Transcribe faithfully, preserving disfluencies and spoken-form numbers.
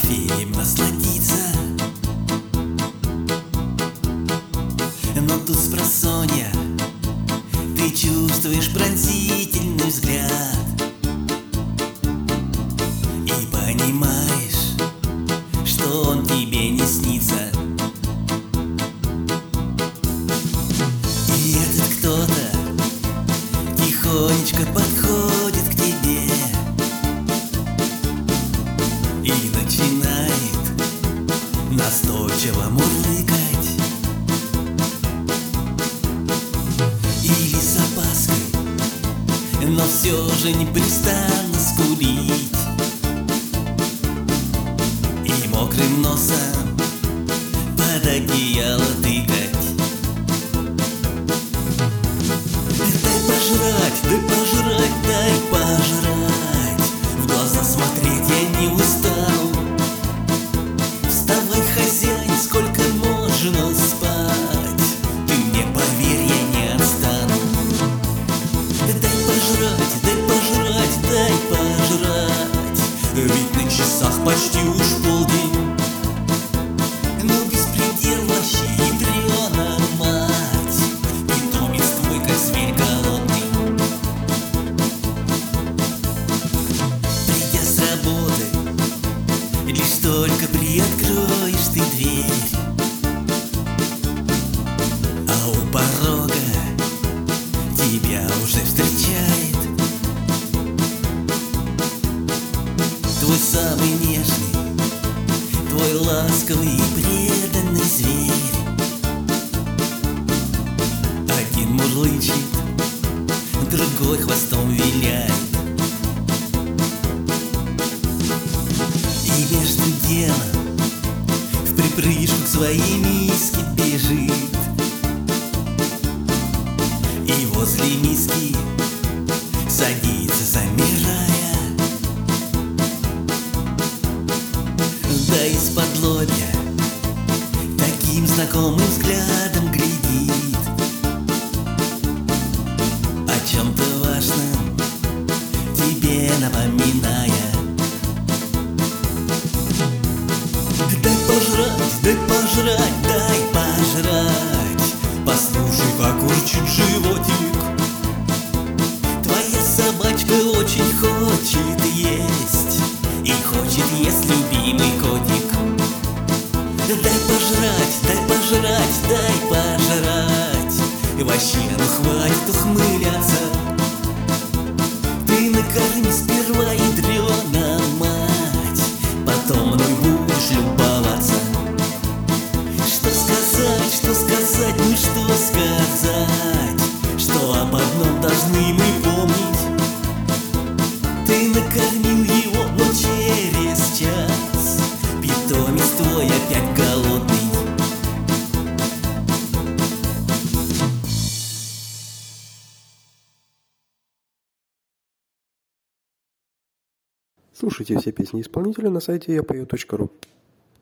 Орфеем насладиться. Но тут спросонья ты чувствуешь пронзительный взгляд и понимаешь, что он тебе не снится. И этот кто-то тихонечко подходит к тебе и начинает настойчиво мурлыкать. Или с опаской, но все же непрестанно скулить и мокрым носом под одеяло тыкать. Дай пожрать, дай пожрать, дай пожрать. В глаза смотреть я не устану. Вставай, хозяин, сколько можно спать? Ты мне поверь, я не отстану. Дай пожрать, дай пожрать, дай пожрать. Ведь на часах почти уж полдень. Ну беспредел вообще ядрёна мать. Питомец твой, как зверь голодный. Придя с работы, лишь только приоткроешь ты дверь, а у порога тебя уже встречает твой самый нежный, твой ласковый и преданный зверь. Один мурлычет, другой хвостом виляет, и между делом в припрыжку к своей миске бежит, и возле миски садится, замирая. Да из-под лобья таким знакомым взглядом глядит, о чем-то важном тебе напоминая. Дай пожрать, дай пожрать, дай пожрать. Послушай, как урчит животик. Твоя собачка очень хочет есть, и хочет есть любимый котик. Дай пожрать, дай пожрать, дай пожрать. Вообще, ну хватит ухмыляться. Ты накорми сперва, ядрёна мать, потом мной будешь любоваться. Что сказать, что сказать, ну что сказать, что об одном должны мы помнить. Ты накормил его, но через час питомец твой опять голодный. Слушайте все песни исполнителя на сайте я пою точка ру.